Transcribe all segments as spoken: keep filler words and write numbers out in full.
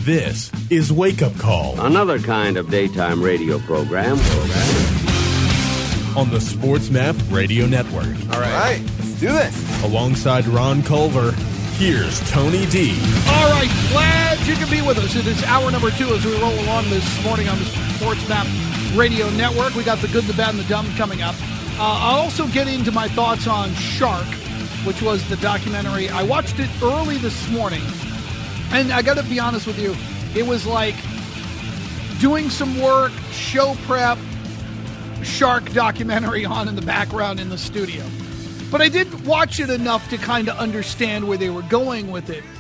This is Wake Up Call. Another kind of daytime radio program. On the SportsMap Radio Network. All right. All right, let's do this. Alongside Ron Culver, here's Tony D. All right, glad you can be with us. It is hour number two as we roll along this morning on the SportsMap Radio Network. We got the good, the bad, and the dumb coming up. Uh, I'll also get into my thoughts on Shark, which was the documentary. I watched it early this morning, and I got to be honest with you, it was like doing some work, show prep, Shark documentary on in the background in the studio. But I did watch it enough to kind of understand where they were going with it.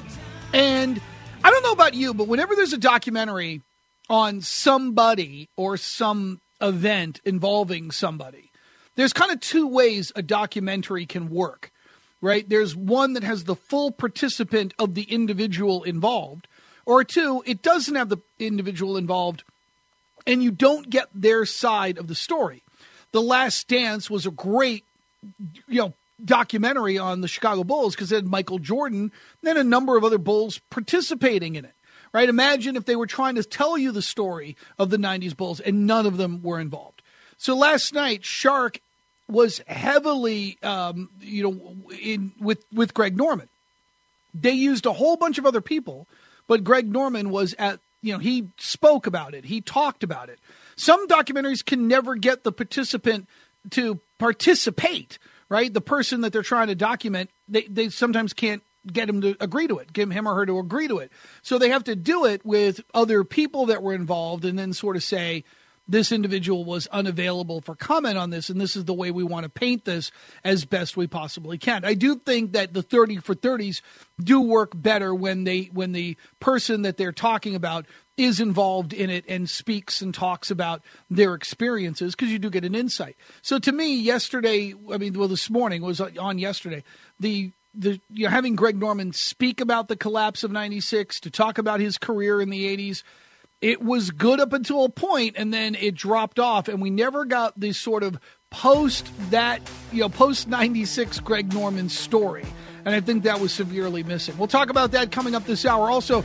And I don't know about you, but whenever there's a documentary on somebody or some event involving somebody, there's kind of two ways a documentary can work, right? There's one that has the full participant of the individual involved, or two, it doesn't have the individual involved, and you don't get their side of the story. The Last Dance was a great, you know, documentary on the Chicago Bulls because it had Michael Jordan and a number of other Bulls participating in it, right? Imagine if they were trying to tell you the story of the nineties Bulls and none of them were involved. So last night, Shark was heavily, um, you know, in with, with Greg Norman. They used a whole bunch of other people, but Greg Norman was at, you know, he spoke about it. He talked about it. Some documentaries can never get the participant to participate, right? The person that they're trying to document, they, they sometimes can't get him to agree to it, get him or her to agree to it. So they have to do it with other people that were involved and then sort of say, this individual was unavailable for comment on this, and this is the way we want to paint this as best we possibly can. I do think that the thirty for thirties do work better when they when the person that they're talking about is involved in it and speaks and talks about their experiences, because you do get an insight. So to me, yesterday, I mean, well, this morning was on yesterday, the the you know, having Greg Norman speak about the collapse of ninety-six, to talk about his career in the eighties, it was good up until a point, and then it dropped off, and we never got this sort of post that, you know, post ninety-six Greg Norman story, and I think that was severely missing. We'll talk about that coming up this hour. Also,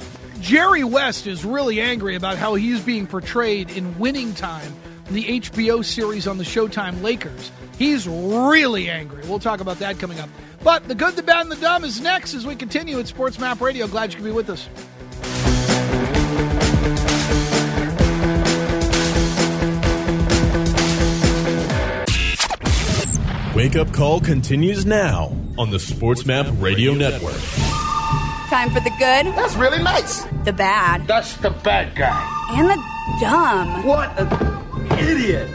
Jerry West is really angry about how he's being portrayed in Winning Time, the H B O series on the Showtime Lakers. He's really angry. We'll talk about that coming up. But the good, the bad, and the dumb is next as we continue at SportsMap Radio. Glad you can be with us. Wake Up Call continues now on the SportsMap Radio Network. Time for the good. That's really nice. The bad. That's the bad guy. And the dumb. What an idiot.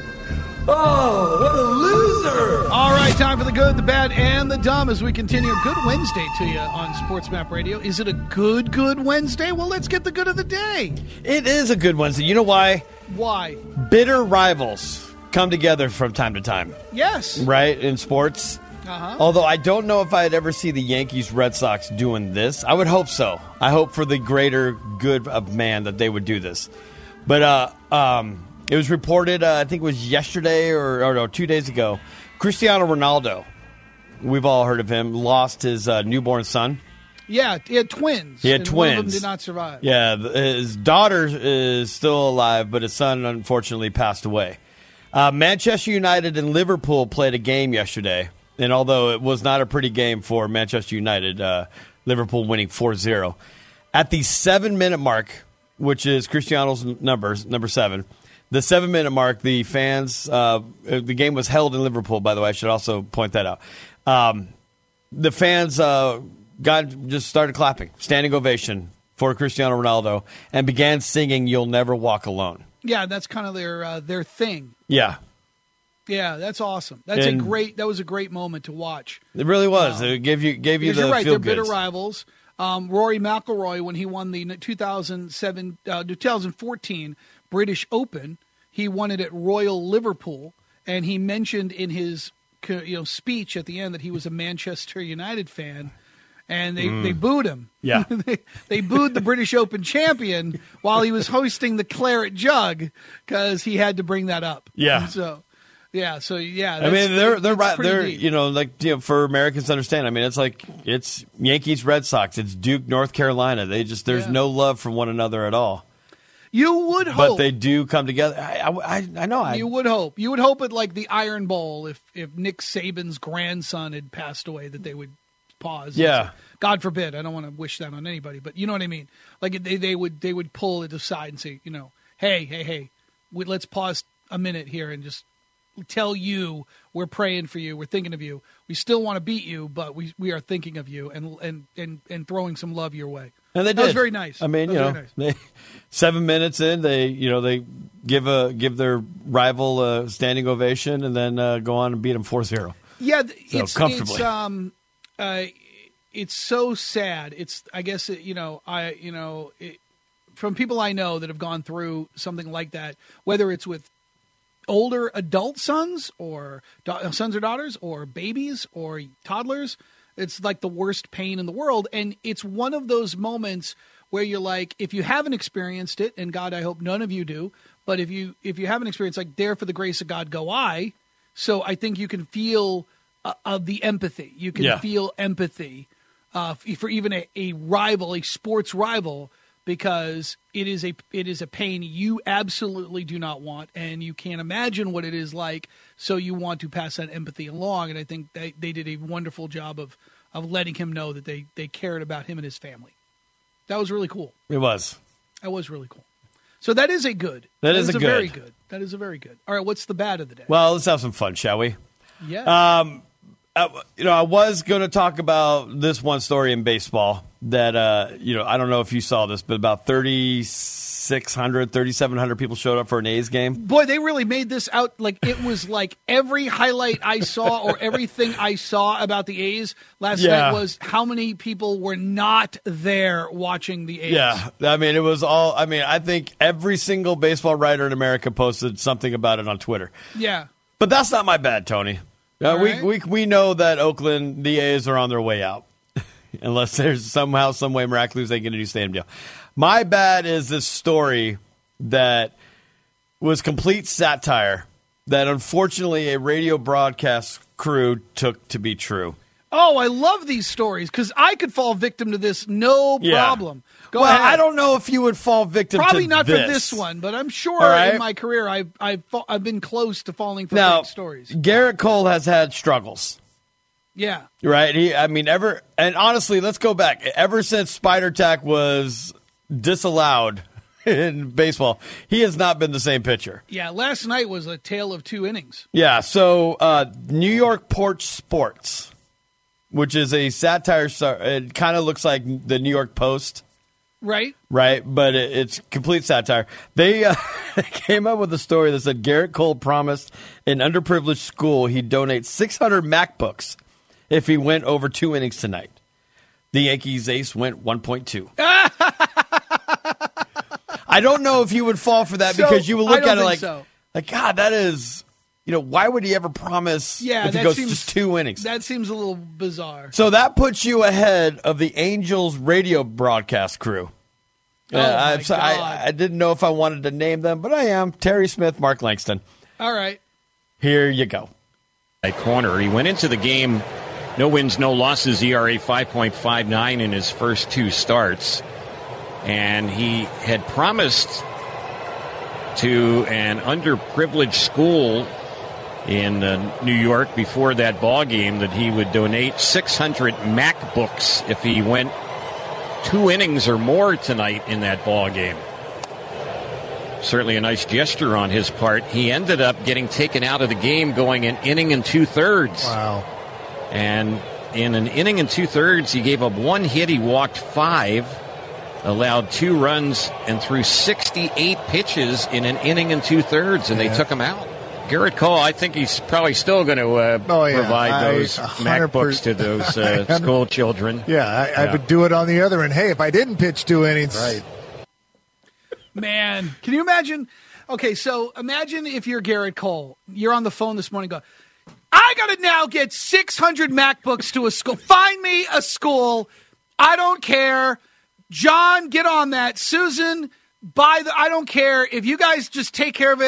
Oh, what a loser. All right, time for the good, the bad, and the dumb as we continue. Good Wednesday to you on SportsMap Radio. Is it a good, good Wednesday? Well, let's get the good of the day. It is a good Wednesday. You know why? Why? Bitter rivals come together from time to time. Yes. Right, in sports. Uh-huh. Although I don't know if I'd ever see the Yankees Red Sox doing this. I would hope so. I hope for the greater good of man that they would do this. But uh, um, it was reported, uh, I think it was yesterday or, or no, two days ago, Cristiano Ronaldo, we've all heard of him, lost his uh, newborn son. Yeah, he had twins. He had and twins. One of them did not survive. Yeah, his daughter is still alive, but his son unfortunately passed away. Uh, Manchester United and Liverpool played a game yesterday, and although it was not a pretty game for Manchester United, uh, Liverpool winning four zero. At the seven-minute mark, which is Cristiano's numbers, number seven, the seven-minute mark, the fans, uh, the game was held in Liverpool, by the way, I should also point that out. Um, the fans uh, got just started clapping, standing ovation for Cristiano Ronaldo, and began singing "You'll Never Walk Alone." Yeah, that's kind of their uh, their thing. Yeah. Yeah, that's awesome. That's and a great. That was a great moment to watch. It really was. Um, it gave you gave you the you're right. feel They're goods. bitter rivals. Um, Rory McIlroy, when he won the two thousand seven, uh, two thousand fourteen British Open, he won it at Royal Liverpool, and he mentioned in his you know speech at the end that he was a Manchester United fan. And they, mm. they booed him. Yeah. they, they booed the British Open champion while he was hosting the Claret Jug because he had to bring that up. Yeah. And so, Yeah, so yeah, I that's, mean, they're they're right. pretty They're deep. you know like you know, for Americans to understand. I mean, it's like it's Yankees, Red Sox, it's Duke, North Carolina. They just there's Yeah. no love for one another at all. You would hope, But they do come together. I I, I, I know. I, you would hope, you would hope at like the Iron Bowl, if if Nick Saban's grandson had passed away, that they would pause. Yeah. God forbid. I don't want to wish that on anybody, but you know what I mean. Like they they would they would pull it aside and say, you know, hey hey hey, we, let's pause a minute here and just tell you we're praying for you, we're thinking of you. We still want to beat you, but we we are thinking of you and and and, and throwing some love your way. And they That did. was very nice. I mean, That you was know, very nice. they, seven minutes in, they you know they give a give their rival a standing ovation, and then uh, go on and beat them four zero. Yeah, th- So, it's comfortably. it's um, uh, it's so sad. It's I guess it, you know I you know it, from people I know that have gone through something like that, whether it's with older adult sons or da- sons or daughters or babies or toddlers, it's like the worst pain in the world. And it's one of those moments where you're like, if you haven't experienced it, and God, I hope none of you do, but if you if you haven't experienced, like, there for the grace of God go I. So I think you can feel uh, of the empathy. You can Yeah. feel empathy uh, f- for even a, a rival, a sports rival, because it is a it is a pain you absolutely do not want, and you can't imagine what it is like. So you want to pass that empathy along, and I think they, they did a wonderful job of of letting him know that they they cared about him and his family. That was really cool. It was. That was really cool. So that is a good. That is a good. very good. That is a very good. All right, what's the bad of the day? Well, let's have some fun, shall we? yeah. Um, uh, you know, I was going to talk about this one story in baseball that, uh, you know, I don't know if you saw this, but about thirty-six hundred, thirty-seven hundred people showed up for an A's game. Boy, they really made this out like it was like every highlight I saw or everything I saw about the A's last Yeah. night was how many people were not there watching the A's. Yeah, I mean, it was all, I mean, I think every single baseball writer in America posted something about it on Twitter. Yeah. But that's not my bad, Tony. Uh, All we, right. we we know that Oakland, the A's are on their way out. Unless there's somehow, some way, miraculous they get a new stadium deal. My bad is this story that was complete satire that unfortunately a radio broadcast crew took to be true. Oh, I love these stories because I could fall victim to this no Yeah. problem. Go well, ahead. I don't know if you would fall victim Probably to not this. for this one, but I'm sure All right. in my career I've, I've, fa- I've been close to falling for Now, fake stories. Garrett Cole has had struggles. Yeah. Right. He, I mean, ever and honestly, let's go back. Ever since Spider Tack was disallowed in baseball, he has not been the same pitcher. Yeah, last night was a tale of two innings. Yeah. So, uh, New York Porch Sports, which is a satire, it kind of looks like the New York Post. Right? Right, but it, it's complete satire. They uh, came up with a story that said Garrett Cole promised an underprivileged school he'd donate six hundred MacBooks if he went over two innings tonight. The Yankees ace went one point two. I don't know if you would fall for that So, because you would I look don't at it think like, so. like, God, that is, you know, why would he ever promise Yeah, if he that goes seems, just two innings? That seems a little bizarre. So that puts you ahead of the Angels radio broadcast crew. Oh, Yeah, my I'm so- God. I, I didn't know if I wanted to name them, but I am. Terry Smith, Mark Langston. All right. Here you go. At corner, he went into the game, no wins, no losses, E R A five point five nine in his first two starts. And he had promised to an underprivileged school in uh, New York before that ball game that he would donate six hundred MacBooks if he went two innings or more tonight in that ball game. Certainly a nice gesture on his part. He ended up getting taken out of the game going an inning and two-thirds. Wow. And in an inning and two-thirds, he gave up one hit. He walked five, allowed two runs, and threw sixty-eight pitches in an inning and two-thirds, and Yeah. they took him out. Garrett Cole, I think he's probably still going to uh, Oh, yeah. provide I- those one hundred MacBooks to those uh, school children. Yeah, I, I Yeah. would do it on the other end. Hey, if I didn't pitch two innings, right? Man, can you imagine? Okay, so imagine if you're Garrett Cole. You're on the phone this morning going, I got to now get six hundred MacBooks to a school. Find me a school. I don't care. John, get on that. Susan, buy the, I don't care. If you guys just take care of it,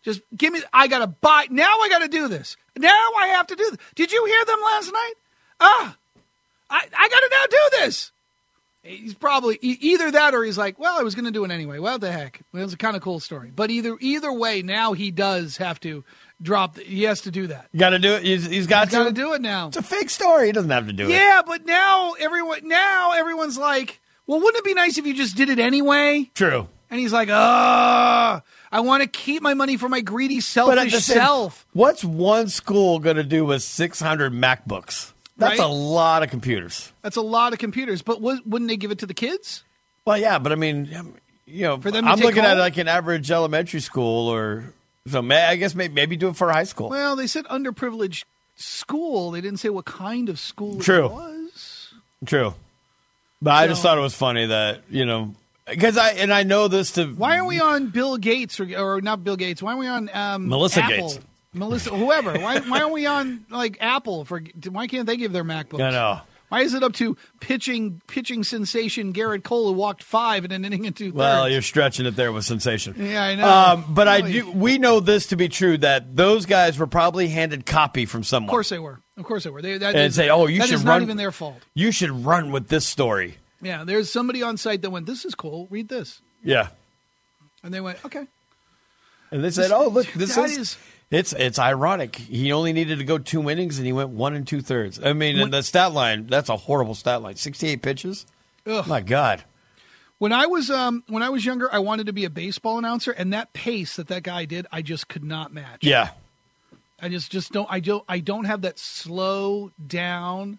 Just give me, I got to buy, now I got to do this. Now I have to do this. Did you hear them last night? Ah, I, I got to now do this. He's probably e- either that or he's like, well, I was going to do it anyway. Well, the heck. It was a kind of cool story. But either either way, now he does have to drop, the, he has to do that. Got to do it. He's, he's got he's to. got to do it now. It's a fake story. He doesn't have to do yeah, it. Yeah, but now everyone, now everyone's like, well, wouldn't it be nice if you just did it anyway? True. And he's like, ah, I want to keep my money for my greedy, selfish same, self. What's one school going to do with six hundred MacBooks? That's right? a lot of computers. That's a lot of computers. But w- wouldn't they give it to the kids? Well, yeah, but I mean, you know, for them to I'm take looking home? at like an average elementary school or so. May, I guess maybe, maybe do it for high school. Well, they said underprivileged school. They didn't say what kind of school True. it was. True. But I So- just thought it was funny that, you know, because I, and I know this to. Why aren't we on Bill Gates or, or not Bill Gates? Why aren't we on um, Melissa Apple? Gates. Melissa, whoever. Why, why aren't we on like Apple? For why can't they give their MacBooks? I know. Why is it up to pitching pitching sensation Garrett Cole who walked five and an inning and two thirds? Well, you're stretching it there with sensation. Yeah, I know. Um, but I Really. do. We know this to be true that those guys were probably handed copy from someone. Of course they were. Of course they were. They, that And is, say, "Oh, you that should is run." not even their fault. You should run with this story. Yeah, there's somebody on site that went, "This is cool. Read this," Yeah. and they went, "Okay." And they said, "Oh, look, this That is, is- it's it's ironic. He only needed to go two innings, and he went one and two thirds. I mean, and the stat line, that's a horrible stat line. Sixty-eight pitches. Ugh. My God. When I was um when I was younger, I wanted to be a baseball announcer, and that pace that that guy did, I just could not match. Yeah. I just just don't I don't I don't have that slow down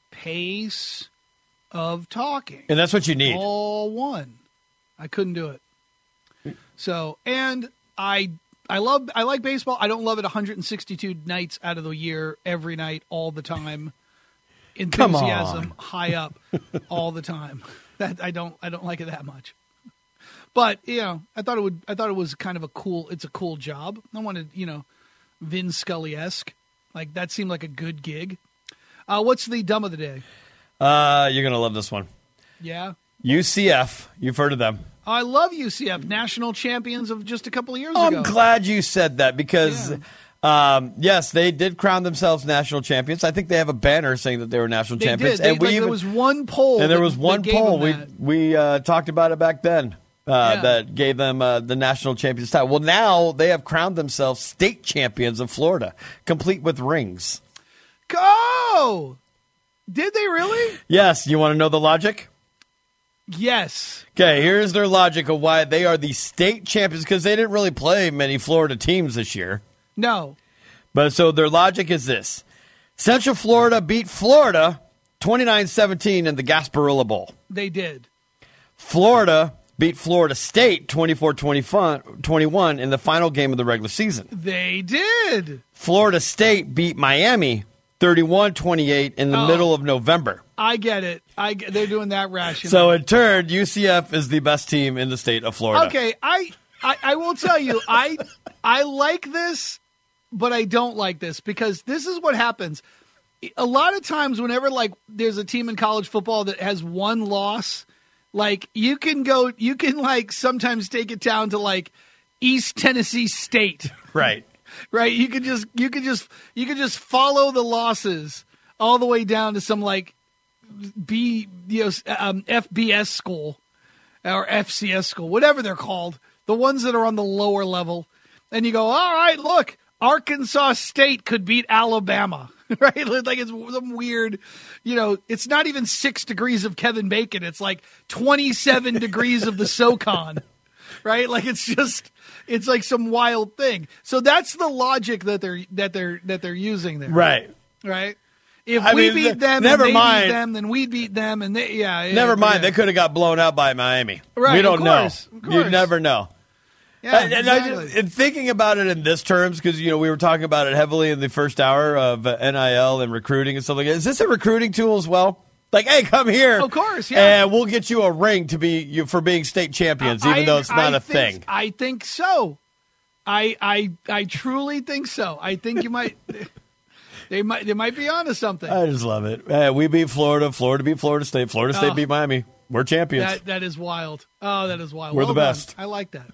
pace of talking. And that's what you need. All one. I couldn't do it. So, and I I love I like baseball. I don't love it one hundred sixty-two nights out of the year, every night, all the time. Come Enthusiasm on. high up all the time. That I don't I don't like it that much. But, you know, I thought it would I thought it was kind of a cool it's a cool job. I wanted, you know, Vin Scully-esque. Like that seemed like a good gig. Uh, what's the dumb of the day? Uh, you're gonna love this one. Yeah. U C F. You've heard of them. I love U C F, national champions of just a couple of years I'm ago. glad you said that because, Yeah. um, yes, they did crown themselves national champions. I think they have a banner saying that they were national They champions. did. They, and we like, even, there was one poll. and there that- was one that gave poll. them We that. we uh, talked about it back then. Uh, Yeah. That gave them uh, the national champions title. Well, now they have crowned themselves state champions of Florida, complete with rings. Go! Did they really? Yes, you want to know the logic? Yes. Okay, here's their logic of why they are the state champions, because they didn't really play many Florida teams this year. No. But so their logic is this. Central Florida beat Florida twenty-nine seventeen in the Gasparilla Bowl. They did. Florida beat Florida State twenty-four twenty-one in the final game of the regular season. They did. Florida State beat Miami thirty-one twenty-eight in the Oh. middle of November. I get it. I get, they're doing that rational. So in turn, U C F is the best team in the state of Florida. Okay, I, I I will tell you, I I like this, but I don't like this because this is what happens. A lot of times, whenever like there's a team in college football that has one loss, like you can go, you can like sometimes take it down to like East Tennessee State, Right. right? You could just you could just you could just follow the losses all the way down to some like B you know um, F B S school or F C S school, whatever they're called, the ones that are on the lower level, and you go, all right, look, Arkansas State could beat Alabama, right? Like it's some weird, you know, it's not even six degrees of Kevin Bacon, it's like twenty-seven degrees of the SoCon, right? Like it's just, it's like some wild thing. So that's the logic that they're that they're that they're using there, Right. right? If I we mean, beat th- them, never and they mind. beat them, then we beat them, and they, yeah, yeah Never mind. yeah. They could have got blown out by Miami. Right, We of don't course, know. of You course. never know. Yeah, and, and I exactly. just, and thinking about it in this terms, because you know we were talking about it heavily in the first hour of uh, N I L and recruiting and stuff like that. Is this a recruiting tool as well? Like, hey, come here, Of course, yeah. and we'll get you a ring to be you for being state champions, even I- though it's not I a think, thing. I think so. I I I truly think so. I think you might. They might they might be onto something. I just love it. Hey, we beat Florida. Florida beat Florida State. Florida State Oh. beat Miami. We're champions. That that is wild. Oh, that is wild. We're Well the done. best. I like that.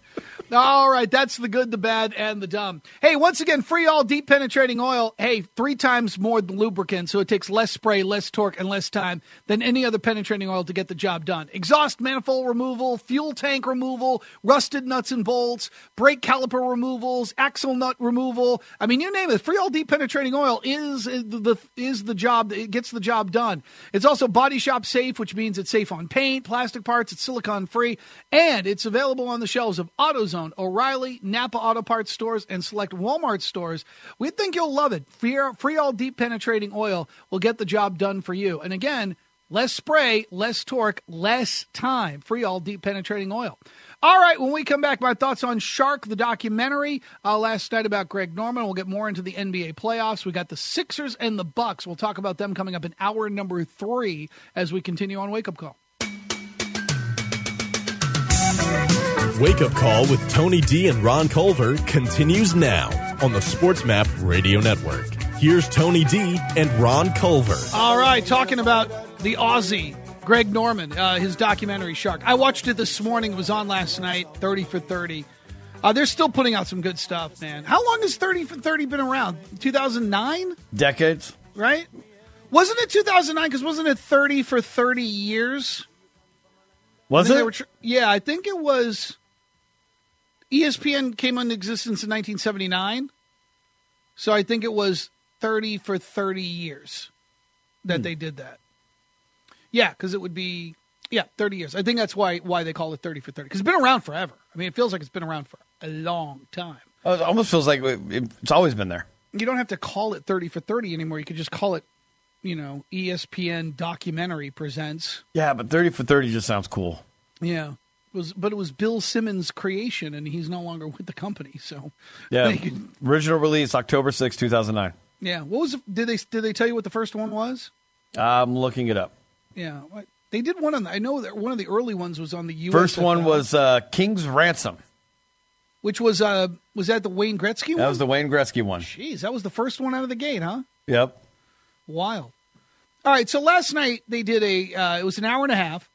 All right, that's the good, the bad, and the dumb. Hey, once again, free all deep penetrating oil. Hey, three times more than lubricant, so it takes less spray, less torque, and less time than any other penetrating oil to get the job done. Exhaust manifold removal, fuel tank removal, rusted nuts and bolts, brake caliper removals, axle nut removal. I mean, you name it. Free all deep penetrating oil is the is the job. It gets the job done. It's also body shop safe, which means it's safe on paint, plastic parts. It's silicone free, and it's available on the shelves of AutoZone, O'Reilly, Napa Auto Parts stores, and select Walmart stores. We think you'll love it. Free, free all deep penetrating oil will get the job done for you. And again, less spray, less torque, less time. Free all deep penetrating oil. All right, when we come back, my thoughts on Shark, the documentary uh, last night about Greg Norman. We'll get more into the N B A playoffs. We got the Sixers and the Bucks. We'll talk about them coming up in hour number three as we continue on Wake Up Call. Wake Up Call with Tony D and Ron Culver continues now on the SportsMap Radio Network. Here's Tony D and Ron Culver. All right, talking about the Aussie, Greg Norman, uh, his documentary Shark. I watched it this morning. It was on last night, thirty for thirty. Uh, they're still putting out some good stuff, man. How long has thirty for thirty been around? two thousand nine? Decades. Right? Wasn't it two thousand nine? Because wasn't it thirty for thirty years? Was it? Were tr- yeah, I think it was. E S P N came into existence in nineteen seventy-nine, so I think it was thirty for thirty years that hmm. they did that. Yeah, because it would be, yeah, thirty years. I think that's why why they call it thirty for thirty, because it's been around forever. I mean, it feels like it's been around for a long time. Oh, it almost feels like it's always been there. You don't have to call it thirty for thirty anymore. You could just call it, you know, E S P N Documentary Presents. Yeah, but thirty for thirty just sounds cool. Yeah. It was, but it was Bill Simmons' creation, and he's no longer with the company. So, yeah, could, original release October sixth, two thousand nine. Yeah, what was? Did they did they tell you what the first one was? I'm looking it up. Yeah, they did one on. The, I know that one of the early ones was on the U S. First one was uh, King's Ransom, which was uh was that the Wayne Gretzky one? That was the Wayne Gretzky one. Jeez, that was the first one out of the gate, huh? Yep. Wild. All right, so last night they did a. Uh, it was an hour and a half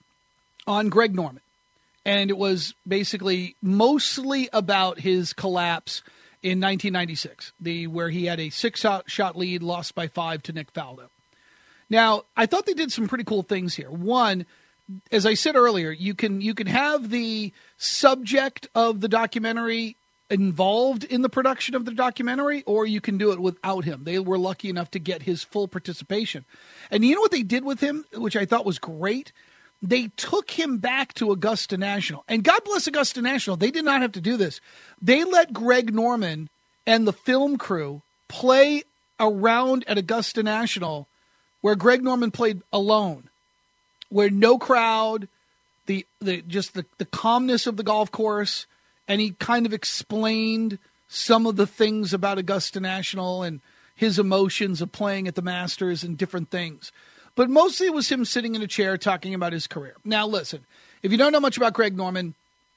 on Greg Norman. And it was basically mostly about his collapse in nineteen ninety-six, the where he had a six-shot shot lead, lost by five to Nick Faldo. Now, I thought they did some pretty cool things here. One, as I said earlier, you can you can have the subject of the documentary involved in the production of the documentary, or you can do it without him. They were lucky enough to get his full participation. And you know what they did with him, which I thought was great? They took him back to Augusta National. And God bless Augusta National. They did not have to do this. They let Greg Norman and the film crew play around at Augusta National where Greg Norman played alone, where no crowd, the the just the, the calmness of the golf course, and he kind of explained some of the things about Augusta National and his emotions of playing at the Masters and different things. But mostly it was him sitting in a chair talking about his career. Now, listen, if you don't know much about Greg Norman,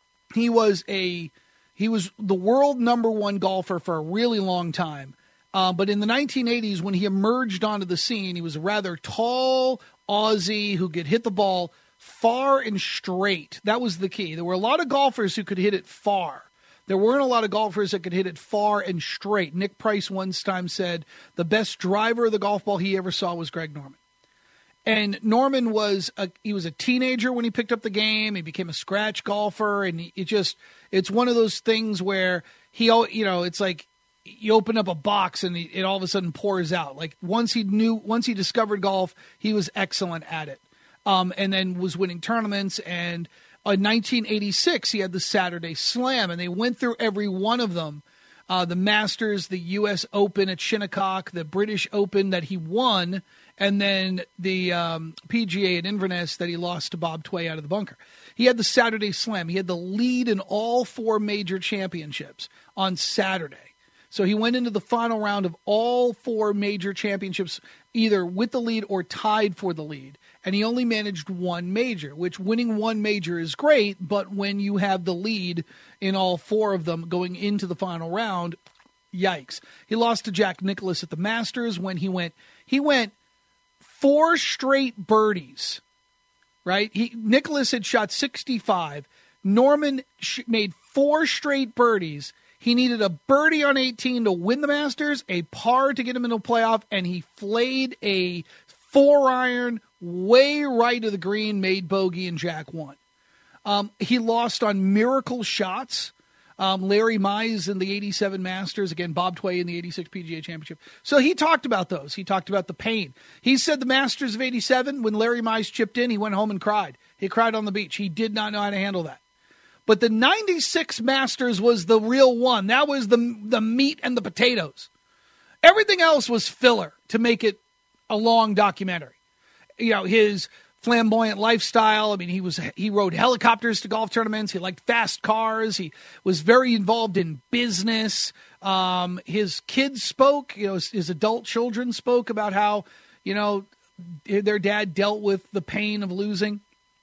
he was a he was the world number one golfer for a really long time. Uh, but in the nineteen eighties, when he emerged onto the scene, he was a rather tall Aussie who could hit the ball far and straight. That was the key. There were a lot of golfers who could hit it far. There weren't a lot of golfers that could hit it far and straight. Nick Price once time said the best driver of the golf ball he ever saw was Greg Norman. And Norman was a, he was a teenager when he picked up the game. He became a scratch golfer, and he, it just it's one of those things where he, you know, it's like you open up a box and he, it all of a sudden pours out. Like once he knew, once he discovered golf, he was excellent at it, um, and then was winning tournaments. And in nineteen eighty-six, he had the Saturday Slam, and they went through every one of them. Uh, the Masters, the U S Open at Shinnecock, the British Open that he won, and then the um, P G A at Inverness that he lost to Bob Tway out of the bunker. He had the Saturday Slam. He had the lead in all four major championships on Saturday. So he went into the final round of all four major championships either with the lead or tied for the lead. And he only managed one major, which winning one major is great, but when you have the lead in all four of them going into the final round, yikes. He lost to Jack Nicklaus at the Masters when he went he went four straight birdies, right? He Nicklaus had shot sixty-five. Norman sh- made four straight birdies. He needed a birdie on eighteen to win the Masters, a par to get him into a playoff, and he flayed a four iron way right of the green, made bogey, and Jack won. Um, he lost on miracle shots. Um, Larry Mize in the eighty-seven Masters, again, Bob Tway in the eighty-six P G A Championship. So he talked about those. He talked about the pain. He said the Masters of eighty-seven, when Larry Mize chipped in, he went home and cried. He cried on the beach. He did not know how to handle that. But the ninety-six Masters was the real one. That was the the meat and the potatoes. Everything else was filler to make it a long documentary. You know, his flamboyant lifestyle. I mean, he was he rode helicopters to golf tournaments. He liked fast cars. He was very involved in business. Um, his kids spoke. You know, his, his adult children spoke about how, you know, their dad dealt with the pain of losing.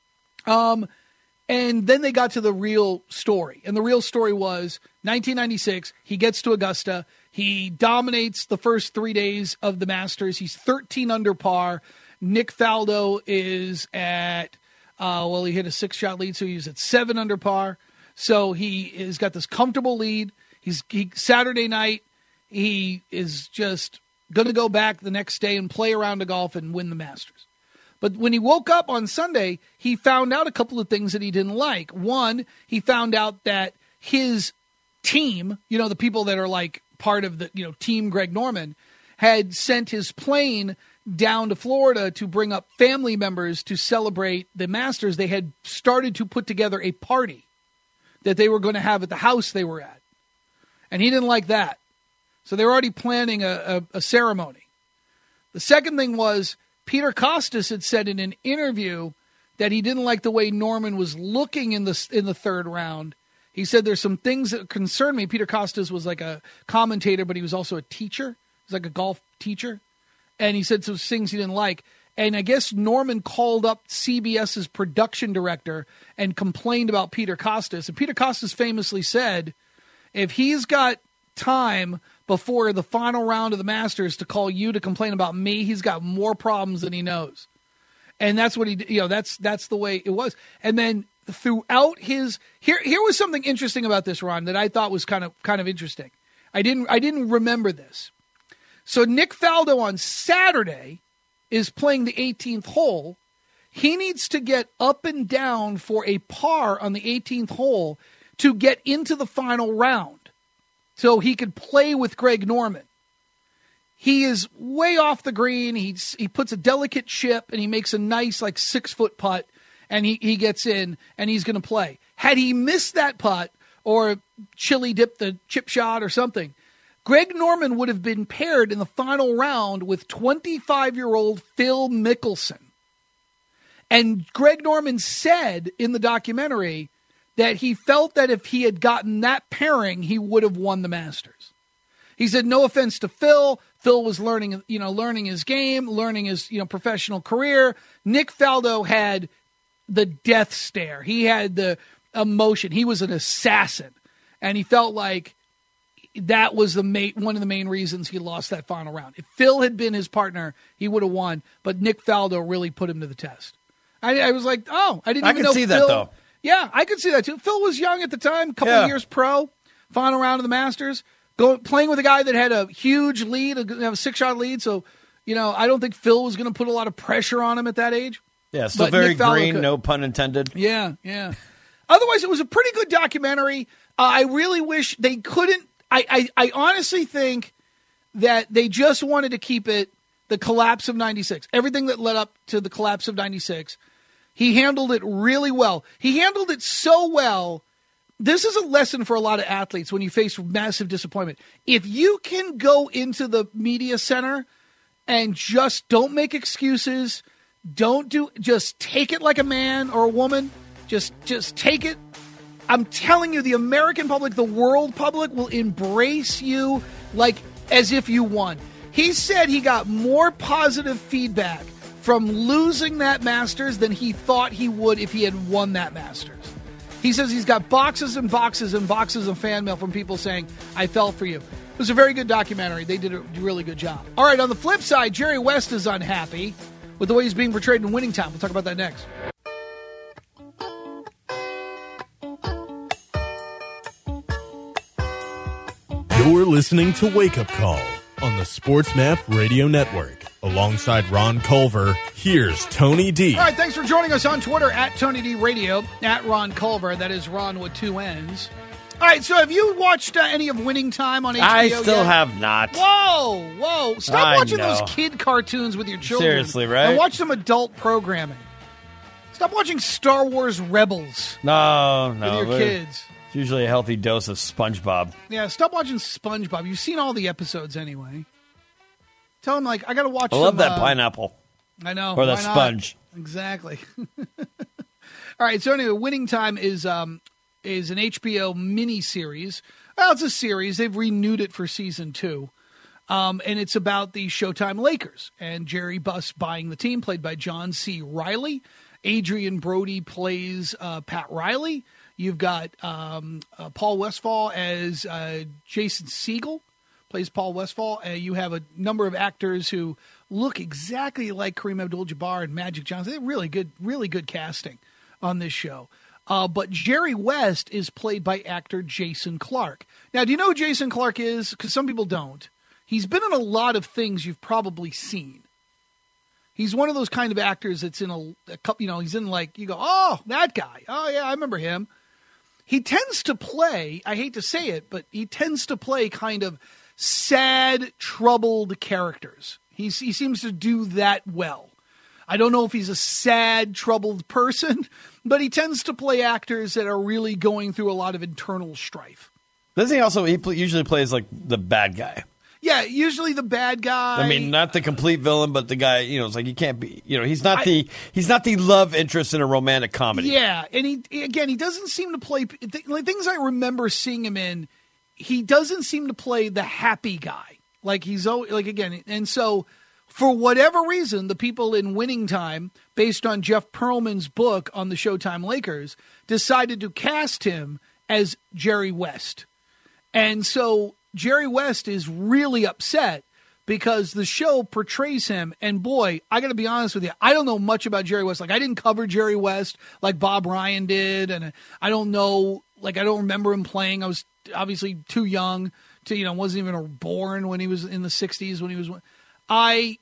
Um. And then they got to the real story. And the real story was nineteen ninety-six, he gets to Augusta. He dominates the first three days of the Masters. He's thirteen under par. Nick Faldo is at, uh, well, he hit a six-shot lead, so he's at seven under par. So he has got this comfortable lead. He's he, Saturday night, he is just going to go back the next day and play around the golf and win the Masters. But when he woke up on Sunday, he found out a couple of things that he didn't like. One, he found out that his team, you know, the people that are like part of the, you know, Team Greg Norman, had sent his plane down to Florida to bring up family members to celebrate the Masters. They had started to put together a party that they were going to have at the house they were at. And he didn't like that. So they were already planning a, a, a ceremony. The second thing was, Peter Kostis had said in an interview that he didn't like the way Norman was looking in the in the third round. He said there's some things that concern me. Peter Kostis was like a commentator, but he was also a teacher. He was like a golf teacher. And he said some things he didn't like. And I guess Norman called up CBS's production director and complained about Peter Kostis. And Peter Kostis famously said, if he's got time before the final round of the Masters to call you to complain about me, he's got more problems than he knows. And that's what he, you know, that's that's the way it was. And then throughout his, here here was something interesting about this, Ron, that I thought was kind of kind of interesting. I didn't I didn't remember this. So Nick Faldo on Saturday is playing the eighteenth hole. He needs to get up and down for a par on the eighteenth hole to get into the final round, so he could play with Greg Norman. He is way off the green. He's, he puts a delicate chip, and he makes a nice, like, six-foot putt, and he, he gets in, and he's going to play. Had he missed that putt or chili dipped the chip shot or something, Greg Norman would have been paired in the final round with twenty-five-year-old Phil Mickelson. And Greg Norman said in the documentary that he felt that if he had gotten that pairing, he would have won the Masters. He said, no offense to Phil. Phil was learning, you know, learning his game, learning his, you know, professional career. Nick Faldo had the death stare. He had the emotion. He was an assassin. And he felt like that was the main, one of the main reasons he lost that final round. If Phil had been his partner, he would have won. But Nick Faldo really put him to the test. I, I was like, oh, I didn't I even can know see Phil, that, though. Yeah, I could see that, too. Phil was young at the time, a couple Yeah. of years pro, final round of the Masters, go, playing with a guy that had a huge lead, a, a six-shot lead. So, you know, I don't think Phil was going to put a lot of pressure on him at that age. Yeah, still But very Nick Faldo green, could. no pun intended. Yeah, yeah. Otherwise, it was a pretty good documentary. Uh, I really wish they couldn't. I, I, I honestly think that they just wanted to keep it the collapse of ninety-six. Everything that led up to the collapse of ninety-six. He handled it really well. He handled it so well. This is a lesson for a lot of athletes when you face massive disappointment. If you can go into the media center and just don't make excuses, don't do, just take it like a man or a woman, just just take it. I'm telling you, the American public, the world public will embrace you like as if you won. He said he got more positive feedback from losing that Masters than he thought he would if he had won that Masters. He says he's got boxes and boxes and boxes of fan mail from people saying, I felt for you. It was a very good documentary. They did a really good job. All right, on the flip side, Jerry West is unhappy with the way he's being portrayed in Winning Time. We'll talk about that next. You're listening to Wake Up Call on the SportsMap Radio Network. Alongside Ron Culver, here's Tony D. All right, thanks for joining us on Twitter at Tony D Radio, at Ron Culver. That is Ron with two N's. All right, so have you watched uh, any of Winning Time on H B O I still yet? have not. Whoa, whoa. Stop I watching know. those kid cartoons with your children. Seriously, right? And watch some adult programming. Stop watching Star Wars Rebels No, no. with your but kids. It's usually a healthy dose of SpongeBob. Yeah, stop watching SpongeBob. You've seen all the episodes anyway. Tell them, like, I got to watch I love some, that uh, pineapple. I know. Or the why not? sponge. Exactly. All right, so anyway, Winning Time is um, is an H B O miniseries. Well, it's a series. They've renewed it for season two. Um, and it's about the Showtime Lakers and Jerry Buss buying the team, played by John C. Reilly. Adrian Brody plays uh, Pat Riley. You've got um, uh, Paul Westphal as uh, Jason Segel, plays Paul Westphal. Uh, you have a number of actors who look exactly like Kareem Abdul-Jabbar and Magic Johnson. They're really good, really good casting on this show. Uh, but Jerry West is played by actor Jason Clarke. Now, do you know who Jason Clarke is? Because some people don't. He's been in a lot of things you've probably seen. He's one of those kind of actors that's in a, a couple, you know, he's in like, you go, oh, that guy. Oh, yeah, I remember him. He tends to play, I hate to say it, but he tends to play kind of sad, troubled characters. He's, he seems to do that well. I don't know if he's a sad, troubled person, but he tends to play actors that are really going through a lot of internal strife. Doesn't he also, he pl- usually plays like the bad guy. Yeah, usually the bad guy. I mean, not the complete villain, but the guy, you know, it's like he can't be, you know, he's not I, the he's not the love interest in a romantic comedy. Yeah, and he again, he doesn't seem to play like things I remember seeing him in. He doesn't seem to play the happy guy. Like he's always, like again, and so for whatever reason, the people in Winning Time, based on Jeff Pearlman's book on the Showtime Lakers, decided to cast him as Jerry West. And so Jerry West is really upset because the show portrays him. And boy, I got to be honest with you, I don't know much about Jerry West. Like I didn't cover Jerry West like Bob Ryan did. And I don't know, like I don't remember him playing. I was obviously too young to, you know, wasn't even born when he was in the sixties when he was, I,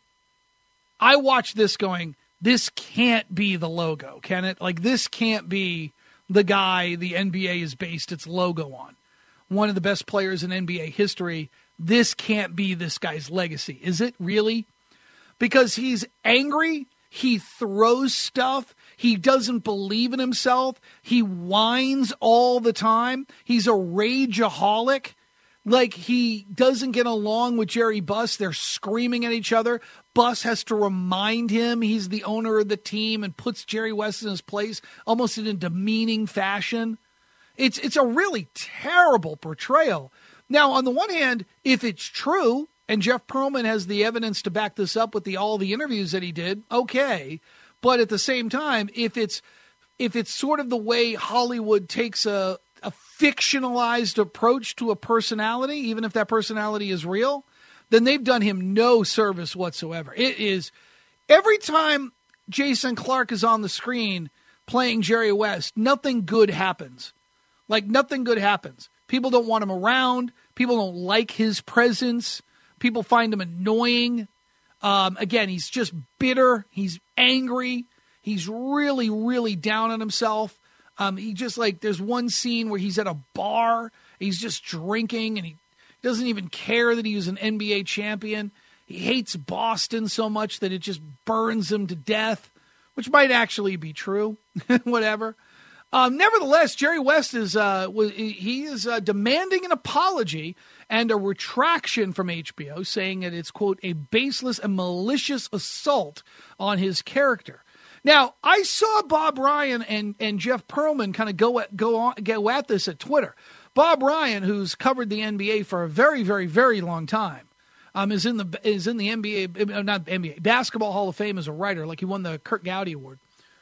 I watched this going, this can't be the logo, can it? Like this can't be the guy the N B A is based its logo on. One of the best players in N B A history. This can't be this guy's legacy. Is it really? Because he's angry. He throws stuff. He doesn't believe in himself. He whines all the time. He's a rageaholic. Like he doesn't get along with Jerry Buss. They're screaming at each other. Buss has to remind him he's the owner of the team and puts Jerry West in his place almost in a demeaning fashion. It's it's a really terrible portrayal. Now, on the one hand, if it's true, and Jeff Pearlman has the evidence to back this up with the all the interviews that he did, okay. But at the same time, if it's if it's sort of the way Hollywood takes a, a fictionalized approach to a personality, even if that personality is real, then they've done him no service whatsoever. It is every time Jason Clarke is on the screen playing Jerry West, nothing good happens. Like, nothing good happens. People don't want him around. People don't like his presence. People find him annoying. Um, again, he's just bitter. He's angry. He's really, really down on himself. Um, he just, like, there's one scene where he's at a bar. He's just drinking, and he doesn't even care that he was an N B A champion. He hates Boston so much that it just burns him to death, which might actually be true. Whatever. Um, nevertheless, Jerry West is uh, he is uh, demanding an apology and a retraction from H B O, saying that it's, quote, a baseless and malicious assault on his character. Now, I saw Bob Ryan and, and Jeff Pearlman kind of go at, go on go at this at Twitter. Bob Ryan, who's covered the N B A for a very, very, very long time, um, is in the is in the N B A, not N B A, Basketball Hall of Fame as a writer. Like he won the Kurt Gowdy Award.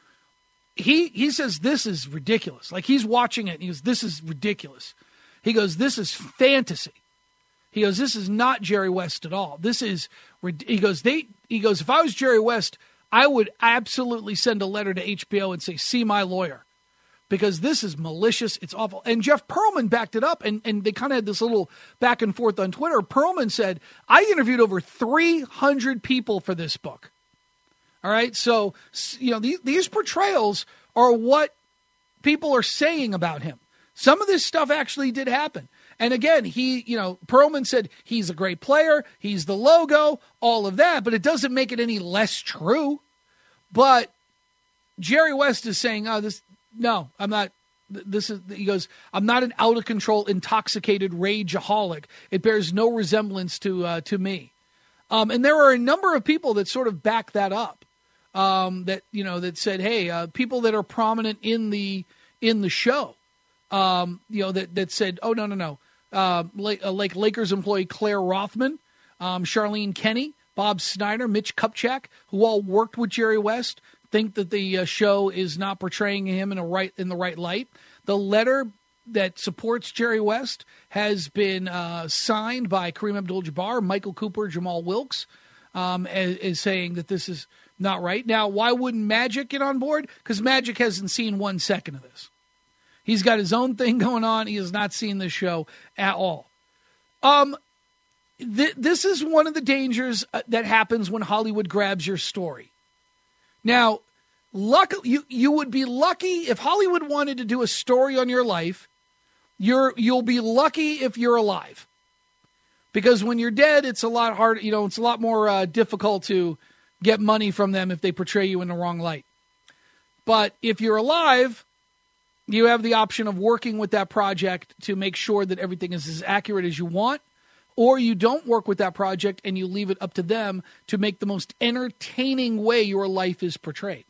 He he says this is ridiculous. Like he's watching it and he goes, this is ridiculous. He goes, this is fantasy. He goes, this is not Jerry West at all. This is, he goes, they, he goes, if I was Jerry West, I would absolutely send a letter to H B O and say, see my lawyer. because this is malicious. It's awful. And Jeff Pearlman backed it up, and, and they kind of had this little back and forth on Twitter. Pearlman said, I interviewed over three hundred people for this book. All right, so, you know, these, these portrayals are what people are saying about him. Some of this stuff actually did happen. And again, he, you know, Pearlman said he's a great player, he's the logo, all of that, but it doesn't make it any less true. But Jerry West is saying, oh, this, no, I'm not, this is, he goes, I'm not an out of control, intoxicated rageaholic. It bears no resemblance to, uh, to me. Um, and there are a number of people that sort of back that up, um, that, you know, that said, hey, uh, people that are prominent in the, in the show, um, you know, that, that said, oh, no, no, no. Uh, like, uh, like Lakers employee Claire Rothman, um, Charlene Kenny, Bob Snyder, Mitch Kupchak, who all worked with Jerry West, think that the uh, show is not portraying him in a right in the right light. The letter that supports Jerry West has been uh, signed by Kareem Abdul-Jabbar, Michael Cooper, Jamal Wilkes, um, as, as saying that this is not right. Now, why wouldn't Magic get on board? Because Magic hasn't seen one second of this. He's got his own thing going on. He has not seen this show at all. Um, th- this is one of the dangers uh, that happens when Hollywood grabs your story. Now, luck- you, you would be lucky if Hollywood wanted to do a story on your life. You're, you'll be lucky if you're alive. Because when you're dead, it's a lot harder, you know, it's a lot more uh, difficult to get money from them if they portray you in the wrong light. But if you're alive, you have the option of working with that project to make sure that everything is as accurate as you want, or you don't work with that project and you leave it up to them to make the most entertaining way your life is portrayed.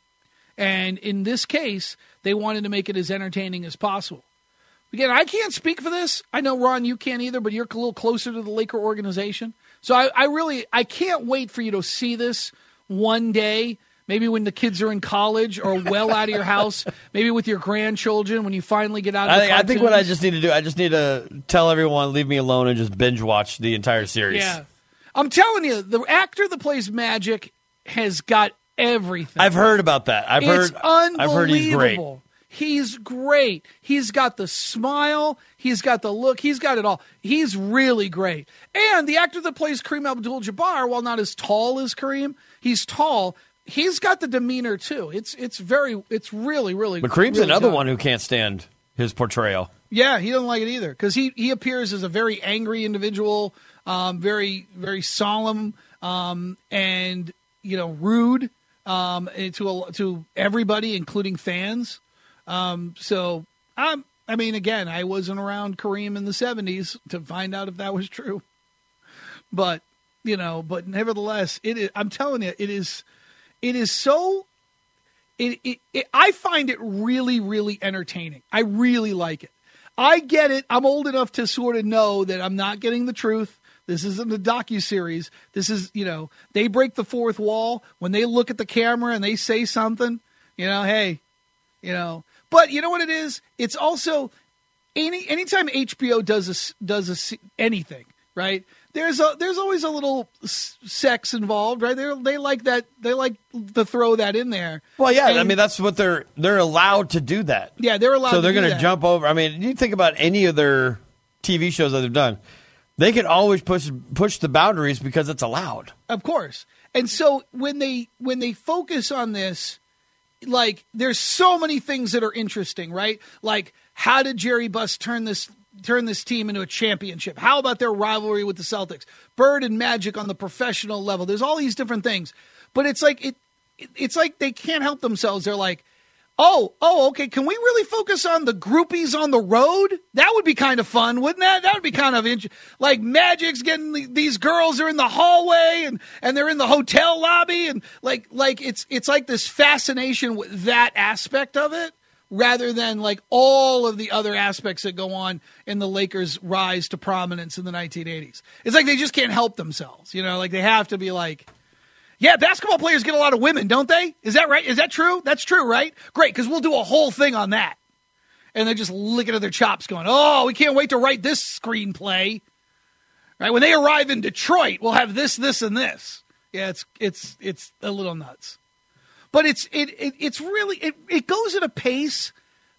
And in this case, they wanted to make it as entertaining as possible. Again, I can't speak for this. I know, Ron, you can't either, but you're a little closer to the Laker organization. So I, I really, I can't wait for you to see this one day. Maybe when the kids are in college or well out of your house. Maybe with your grandchildren when you finally get out of I the think, I think cartoons. what I just need to do, I just need to tell everyone, leave me alone and just binge watch the entire series. Yeah. I'm telling you, the actor that plays Magic has got everything. I've heard about that. I've it's heard unbelievable. I've heard he's great. He's great. He's got the smile. He's got the look. He's got it all. He's really great. And the actor that plays Kareem Abdul-Jabbar, while not as tall as Kareem, he's tall. He's got the demeanor too. It's it's very it's really really. But Kareem's really another done. one who can't stand his portrayal. Yeah, he doesn't like it either because he he appears as a very angry individual, um, very very solemn, um, and you know rude um, to a, to everybody, including fans. Um, so um, I mean, again, I wasn't around Kareem in the seventies to find out if that was true, but you know, but nevertheless, it is, I'm telling you, it is. It is so, it, it, it, I find it really, really entertaining. I really like it. I get it. I'm old enough to sort of know that I'm not getting the truth. This isn't a docuseries. This is, you know, they break the fourth wall when they look at the camera and they say something, you know, hey, you know. But you know what it is? It's also, any anytime H B O does a, does a, anything, right? There's a there's always a little sex involved, right? They they like that. They like to throw that in there. Well, yeah, and, I mean that's what they're they're allowed to do that. Yeah, they're allowed. So they're going to jump over. I mean, you think about any of their T V shows that they've done, they can always push push the boundaries because it's allowed. Of course. And so when they when they focus on this, like there's so many things that are interesting, right? Like how did Jerry Buss turn this? turn this team into a championship? How about their rivalry with the Celtics? Bird and Magic on the professional level. There's all these different things. But it's like it, it it's like they can't help themselves. They're like, oh, oh, okay, can we really focus on the groupies on the road? That would be kind of fun, wouldn't that? That would be kind of interesting. Like Magic's getting the, these girls are in the hallway and, and they're in the hotel lobby and like like it's it's like this fascination with that aspect of it, rather than like all of the other aspects that go on in the Lakers' rise to prominence in the nineteen eighties. It's like they just can't help themselves, you know, like they have to be like, yeah, basketball players get a lot of women, don't they? Is that right? Is that true? That's true, right? Great, because we'll do a whole thing on that. And they're just licking at their chops going, oh, we can't wait to write this screenplay. Right? When they arrive in Detroit, we'll have this, this, and this. Yeah, it's it's it's a little nuts. But it's it, it it's really it, it goes at a pace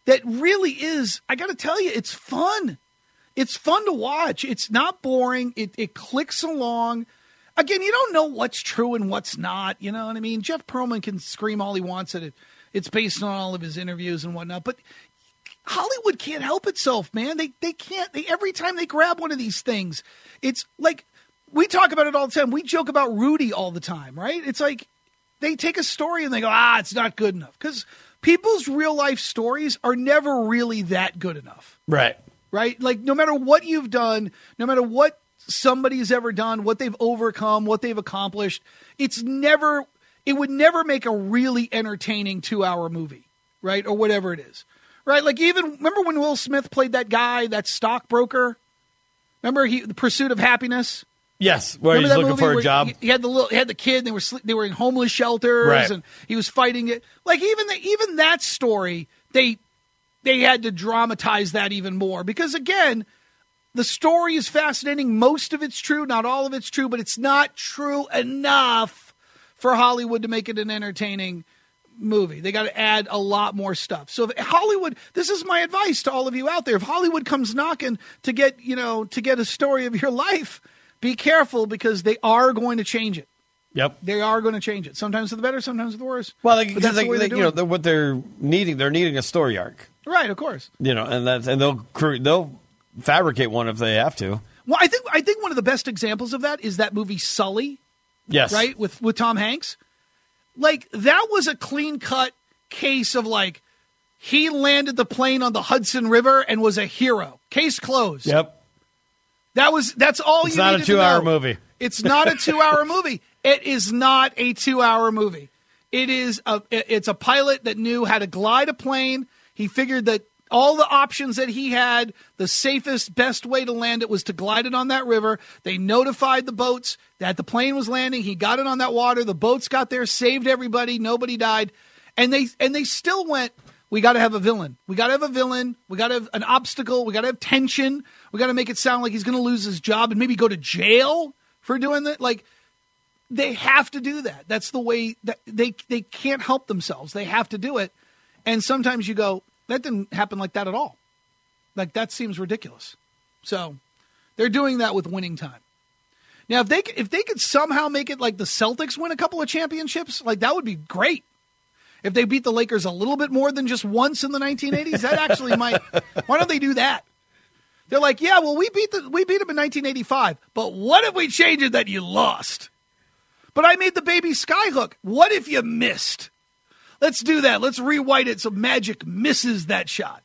that really is, I got to tell you, it's fun. It's fun to watch. It's not boring. It, it clicks along. Again, you don't know what's true and what's not. You know what I mean? Jeff Pearlman can scream all he wants that it, it's based on all of his interviews and whatnot. But Hollywood can't help itself, man. They they can't. They, every time they grab one of these things, it's like we talk about it all the time. We joke about Rudy all the time, right? It's like they take a story and they go, ah, it's not good enough. Because people's real life stories are never really that good enough. Right. Right? Like no matter what you've done, no matter what somebody's ever done, what they've overcome, what they've accomplished, it's never, it would never make a really entertaining two-hour movie, right? Or whatever it is, right? Like even, remember when Will Smith played that guy, that stockbroker? Remember he, The Pursuit of Happiness? Yes, where remember he's looking for a job. He, he had the little, he had the kid. And they were sleep, they were in homeless shelters, right. and he was fighting it. Like even the, even that story, they they had to dramatize that even more because again, the story is fascinating. Most of it's true, not all of it's true, but it's not true enough for Hollywood to make it an entertaining movie. They got to add a lot more stuff. So if Hollywood, this is my advice to all of you out there. If Hollywood comes knocking to get, you know, to get a story of your life, be careful because they are going to change it. Yep. They are going to change it. Sometimes for the better, sometimes for the worse. Well, like, that's they, the way they, they're you know, doing it. they're, what they're needing, they're needing a story arc. Right, of course. You know, and that's and they'll cre- they'll fabricate one if they have to. Well, I think I think one of the best examples of that is that movie Sully. Yes. Right? With with Tom Hanks. Like, that was a clean-cut case of, like, he landed the plane on the Hudson River and was a hero. Case closed. Yep. That was that's all it's you needed to know. It's not a two-hour movie. It's not a two-hour movie. It is not a two-hour movie. It is a it's a pilot that knew how to glide a plane. He figured that all the options that he had, the safest, best way to land it was to glide it on that river. They notified the boats that the plane was landing. He got it on that water. The boats got there, saved everybody. Nobody died. And they and they still went, we got to have a villain. We got to have a villain. We got to have an obstacle. We got to have tension. We got to make it sound like he's going to lose his job and maybe go to jail for doing that. Like, they have to do that. That's the way that they they can't help themselves. They have to do it. And sometimes you go, that didn't happen like that at all. Like, that seems ridiculous. So they're doing that with Winning Time. Now, if they if they could somehow make it like the Celtics win a couple of championships, like that would be great. If they beat the Lakers a little bit more than just once in the nineteen eighties, that actually might. Why don't they do that? They're like, yeah, well, we beat the we beat them in nineteen eighty-five, but what if we change it that you lost? But I made the baby skyhook. What if you missed? Let's do that. Let's rewrite it so Magic misses that shot.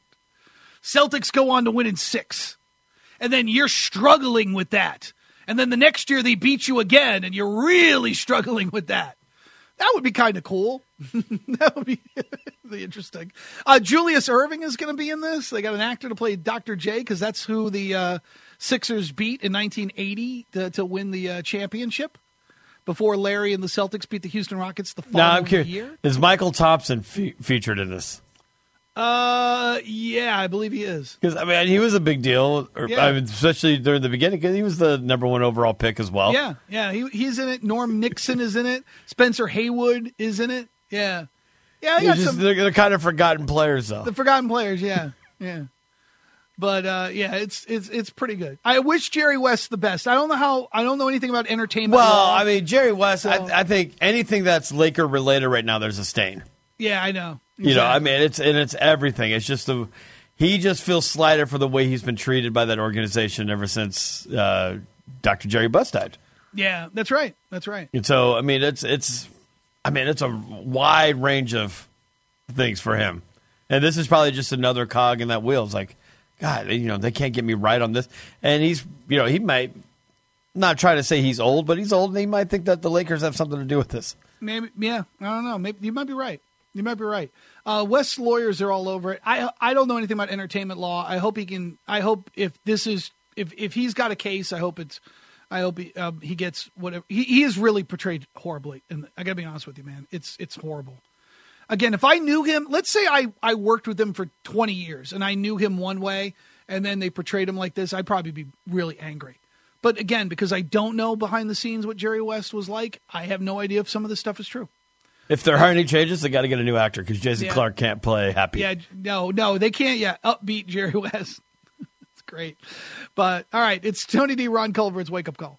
Celtics go on to win in six. And then you're struggling with that. And then the next year they beat you again, and you're really struggling with that. That would be kind of cool. That would be really interesting. Uh, Julius Erving is going to be in this. They got an actor to play Doctor J because that's who the uh, Sixers beat in nineteen eighty to, to win the uh, championship. Before Larry and the Celtics beat the Houston Rockets the following now, I'm curious, year. Is Michael Thompson fe- featured in this? Uh, yeah, I believe he is. Because, I mean, he was a big deal, or, Yeah. I mean, especially during the beginning, because he was the number one overall pick as well. Yeah, yeah, he, he's in it. Norm Nixon is in it. Spencer Haywood is in it. Yeah. Yeah, I They're, got just, some. they're, they're kind of forgotten players, though. The forgotten players, yeah, yeah. But uh, yeah, it's it's it's pretty good. I wish Jerry West the best. I don't know how. I don't know anything about entertainment. Well, law. I mean, Jerry West. So- I, I think anything that's Laker related right now, there's a stain. Yeah, I know. You know, I Exactly. mean, it's and it's everything. It's just the he just feels slighted for the way he's been treated by that organization ever since uh, Doctor Jerry Buss died. Yeah, that's right. That's right. And so, I mean, it's it's, I mean, it's a wide range of things for him, and this is probably just another cog in that wheel. It's like, God, you know, they can't get me right on this. And he's, you know, he might not try to say he's old, but he's old, and he might think that the Lakers have something to do with this. Maybe, yeah, I don't know. Maybe you might be right. You might be right. Uh, West's lawyers are all over it. I I don't know anything about entertainment law. I hope he can. I hope if this is if if he's got a case, I hope it's. I hope he um, he gets whatever. He he is really portrayed horribly, and I gotta be honest with you, man. It's it's horrible. Again, if I knew him, let's say I, I worked with him for twenty years and I knew him one way and then they portrayed him like this, I'd probably be really angry. But again, because I don't know behind the scenes what Jerry West was like, I have no idea if some of this stuff is true. If there are any changes, they got to get a new actor because Jason Yeah. Clarke can't play Happy. Yeah, no, no, they can't. Yeah, upbeat Jerry West. It's great. But all right, it's Tony D. Ron Culver's Wake Up Call.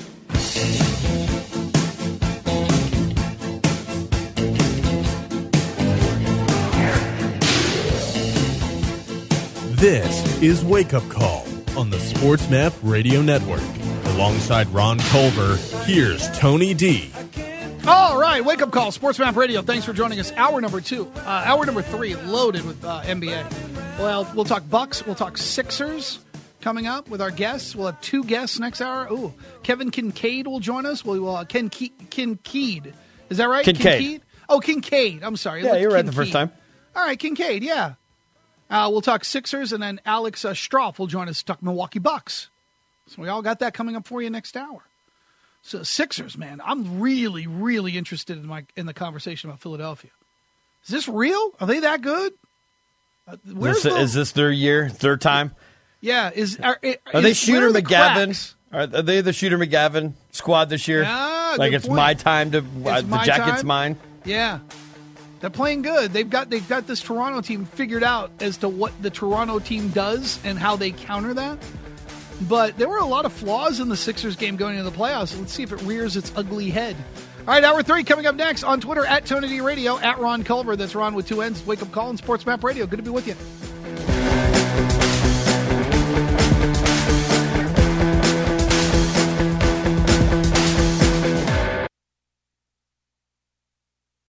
This is Wake Up Call on the Sports Map Radio Network. Alongside Ron Culver, here's Tony D. All right, Wake Up Call, Sports Map Radio. Thanks for joining us. Hour number two, uh, hour number three, loaded with uh, N B A. Well, we'll talk Bucks, we'll talk Sixers coming up with our guests. We'll have two guests next hour. Ooh, Kevin Kincaid will join us. We will uh, Ken Ke- Kincaid. Is that right? Kincaid. Kincaid? Oh, Kincaid. I'm sorry. Yeah, Look, you're right the Kincaid. first time. All right, Kincaid. Yeah. Uh, we'll talk Sixers, and then Alex uh, Stroff will join us to talk Milwaukee Bucks. So we all got that coming up for you next hour. So Sixers, man, I'm really, really interested in my in the conversation about Philadelphia. Is this real? Are they that good? Uh, where's This, the, is this their year, third time? yeah, is are, Are is, they Shooter where are the McGavin? cracks? Are, are they the Shooter McGavin squad this year? Ah, like good it's point. my time to uh, It's the my jacket's time? mine. Yeah, they're playing good. They've got they've got this Toronto team figured out as to what the Toronto team does and how they counter that. But there were a lot of flaws in the Sixers game going into the playoffs. Let's see if it rears its ugly head. All right, hour three coming up next on Twitter at Tony D Radio, at Ron Culver. That's Ron with two N's. Wake Up Call and Sports Map Radio. Good to be with you.